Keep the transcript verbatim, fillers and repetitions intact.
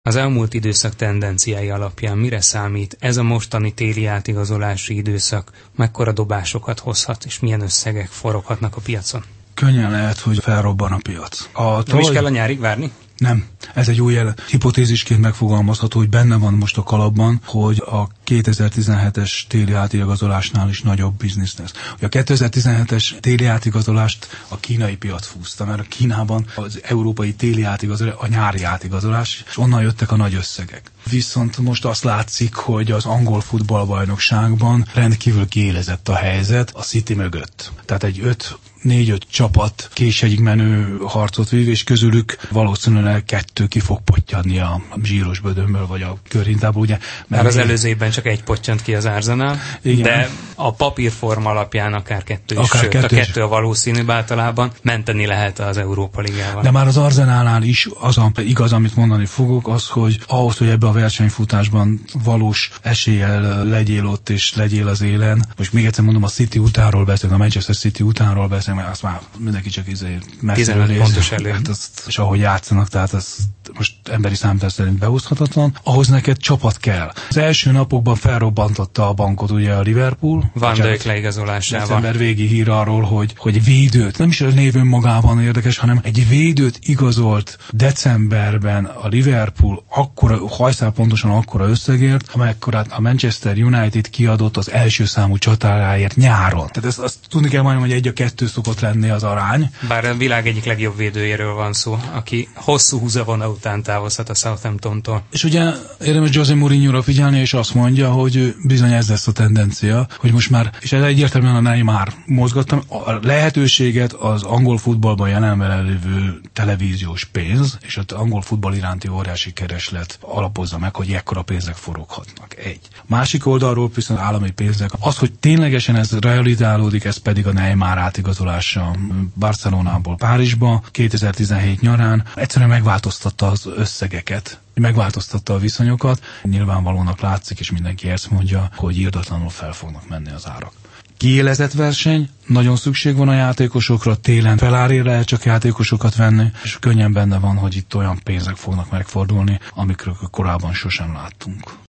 Az elmúlt időszak tendenciái alapján mire számít ez a mostani téli átigazolási időszak, mekkora dobásokat hozhat, és milyen összegek foroghatnak a piacon? Könnyen lehet, hogy felrobban a piac. A Nem tavaly... is kell a nyárig várni? Nem. Ez egy új jelen. Hipotézisként megfogalmazható, hogy benne van most a kalapban, hogy a kétezer-tizenhetes téli átigazolásnál is nagyobb biznisz lesz. A kétezer-tizenhetes téli átigazolást a kínai piac fúzta, mert a Kínában az európai téli átigazolás, a nyári átigazolás, és onnan jöttek a nagy összegek. Viszont most azt látszik, hogy az angol futballbajnokságban rendkívül kiélezett a helyzet a City mögött. Tehát egy öt négy-öt csapat késhegyig menő harcot vív, és közülük valószínűleg kettő ki fog pottyadni a zsíros bödönből, vagy a körhintából, ugye? Mert az előző évben csak egy pottyant ki az Arsenal, de a papírforma alapján akár kettő is, akár sőt, kettő a kettő a valószínűbb általában, menteni lehet az Európa Ligával. De már az Arsenalnál is az a igaz, amit mondani fogok, az, hogy ahhoz, hogy ebbe a versenyfutásban valós eséllyel legyél ott, és legyél az élen. Most még egyszer mondom, a City utánról beszélünk, a Manchester City utánról beszélünk, mert azt már mindenki csak izé messziről tizenöt pontos elő. Hát azt, és ahogy játszanak, tehát az most emberi számítás szerint behúzhatatlan. Ahhoz neked csapat kell. Az első napokban felrobbantotta a bankot ugye a Liverpool. Van Dijk leigazolásával. December végi hír arról, hogy, hogy védőt, nem is a név önmagában érdekes, hanem egy védőt igazolt decemberben a Liverpool akkora, hajszál pontosan akkora összegért, amekkorát a Manchester United kiadott az első számú csatáráért nyáron. Tehát ezt azt tudni kell majdnem, hogy egy a kettő szokott lenni az arány. Bár a világ egyik legjobb védőjéről van szó, aki hosszú húzavona után távozhat a Southamptontól. És ugye érdemes José Mourinho-ra figyelni, és azt mondja, hogy bizony ez lesz a tendencia, hogy most már, és ez egyértelműen a Neymar mozgattam, a lehetőséget az angol futballban jelenben lévő televíziós pénz, és az angol futball iránti óriási kereslet alapozza meg, hogy ekkora pénzek foroghatnak. Egy. Másik oldalról viszont állami pénzek. Az, hogy ténylegesen ez realizálódik, ez pedig a Neymar átigazolása Barcelonából Párizsba kétezer-tizenhét nyarán egyszerűen megváltoztatta az összegeket, megváltoztatta a viszonyokat. Nyilvánvalónak látszik, és mindenki ezt mondja, hogy irdatlanul fel fognak menni az árak. Kiélezett verseny, nagyon szükség van a játékosokra, télen felárért lehet csak játékosokat venni, és könnyen benne van, hogy itt olyan pénzek fognak megfordulni, amikről korábban sosem láttunk.